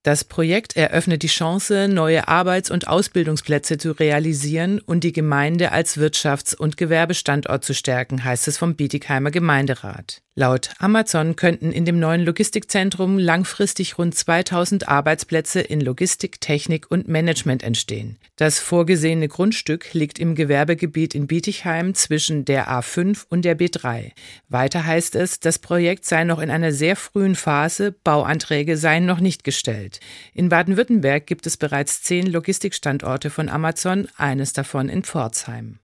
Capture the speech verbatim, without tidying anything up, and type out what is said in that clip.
Das Projekt eröffnet die Chance, neue Arbeits- und Ausbildungsplätze zu realisieren und die Gemeinde als Wirtschafts- und Gewerbestandort zu stärken, heißt es vom Bietigheimer Gemeinderat. Laut Amazon könnten in dem neuen Logistikzentrum langfristig rund zweitausend Arbeitsplätze in Logistik, Technik und Management entstehen. Das vorgesehene Grundstück liegt im Gewerbegebiet in Bietigheim zwischen der A fünf und der B drei. Weiter heißt es, das Projekt sei noch in einer sehr frühen Phase, Bauanträge seien noch nicht gestellt. In Baden-Württemberg gibt es bereits zehn Logistikstandorte von Amazon, eines davon in Pforzheim.